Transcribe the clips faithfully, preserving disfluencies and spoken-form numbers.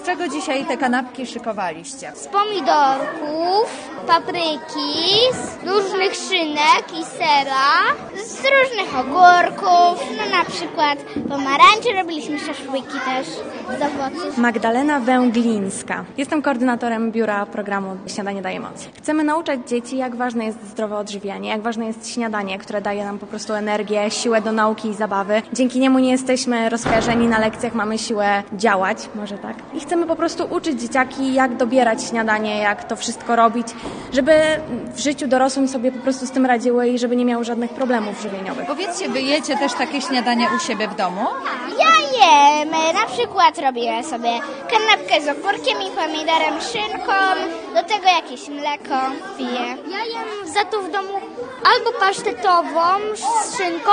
czego dzisiaj te kanapki szykowaliście? Z pomidorków, papryki, z różnych szynek i sera, z różnych ogórków, no na przykład pomarańczy, robiliśmy szaszłyki też z owoców. Magdalena Węglińska. Jestem koordynatorem biura programu Śniadanie daje moc. Chcemy nauczać dzieci, jak ważne jest zdrowe odżywianie, jak ważne jest śniadanie, które daje nam po prostu energię, siłę do nauki i zabawy. Dzięki niemu nie jesteśmy rozkojarzeni na lekcjach, mamy siłę działać, może tak. I chcemy po prostu uczyć dzieciaki, jak dobierać śniadanie, jak to wszystko robić, żeby w życiu dorosłym sobie po prostu z tym radziły i żeby nie miały żadnych problemów żywieniowych. Powiedzcie, wy jecie też takie śniadania u siebie w domu? Ja jem, na przykład robię sobie kanapkę z ogórkiem i pomidorem, szynką, do tego jakieś mleko piję. Ja jem za to w domu albo pasztetową z szynką,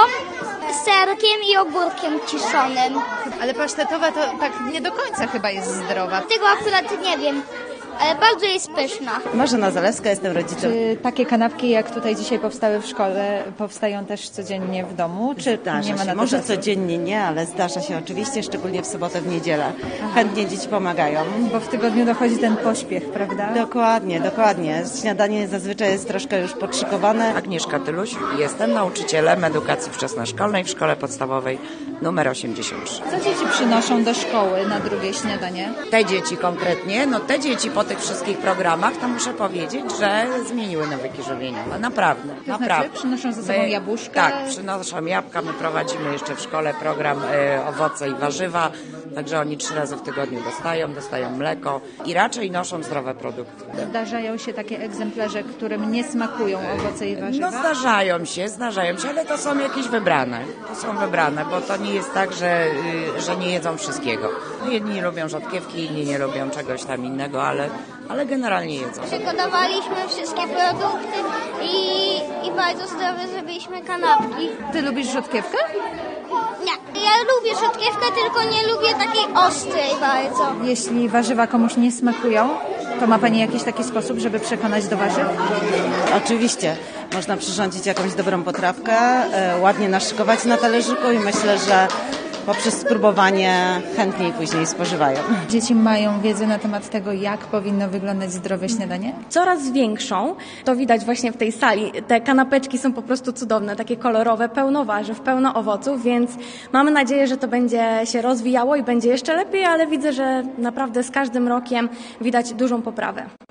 serkiem i ogórkiem kiszonym. Ale pasztetowa to tak nie do końca chyba jest zdrowa. Tego akurat nie wiem, ale bardzo jest pyszna. Marzena Zalewska, jestem rodzicem. Czy takie kanapki, jak tutaj dzisiaj powstały w szkole, powstają też codziennie w domu? Czy Zdarza nie ma się. na to Może czasu? codziennie nie, ale zdarza się oczywiście, szczególnie w sobotę, w niedzielę. Chętnie dzieci pomagają. Bo w tygodniu dochodzi ten pośpiech, prawda? Dokładnie, dokładnie. Śniadanie zazwyczaj jest troszkę już podszykowane. Agnieszka Tyluś, jestem nauczycielem edukacji wczesnoszkolnej w szkole podstawowej numer osiemdziesiąt trzy. Co dzieci przynoszą do szkoły na drugie śniadanie? Te dzieci konkretnie, no te dzieci po tych wszystkich programach, to muszę powiedzieć, że zmieniły nawyki żywieniowe. Naprawdę, To naprawdę. znaczy przynoszą ze sobą My- jabłuszka? Tak, przynoszą jabłka. My prowadzimy jeszcze w szkole program e, owoce i warzywa, także oni trzy razy w tygodniu dostają, dostają mleko i raczej noszą zdrowe produkty. Zdarzają się takie egzemplarze, którym nie smakują owoce i warzywa? No zdarzają się, zdarzają się, ale to są jakieś wybrane. To są wybrane, bo to nie jest tak, że, y, że nie jedzą wszystkiego. Jedni lubią rzodkiewki, inni nie lubią czegoś tam innego, ale, ale generalnie jedzą. Przygotowaliśmy wszystkie produkty i, i bardzo zdrowe zrobiliśmy kanapki. Ty lubisz rzodkiewkę? Nie, ja lubię rzodkiewkę, tylko nie lubię takiej ostrej bardzo. Jeśli warzywa komuś nie smakują, to ma Pani jakiś taki sposób, żeby przekonać do warzyw? Oczywiście można przyrządzić jakąś dobrą potrawkę, e, ładnie naszykować na talerzyku i myślę, że poprzez spróbowanie chętniej później spożywają. Dzieci mają wiedzę na temat tego, jak powinno wyglądać zdrowe śniadanie? Coraz większą, to widać właśnie w tej sali. Te kanapeczki są po prostu cudowne, takie kolorowe, pełno warzyw, pełno owoców, więc mamy nadzieję, że to będzie się rozwijało i będzie jeszcze lepiej, ale widzę, że naprawdę z każdym rokiem widać dużą poprawę.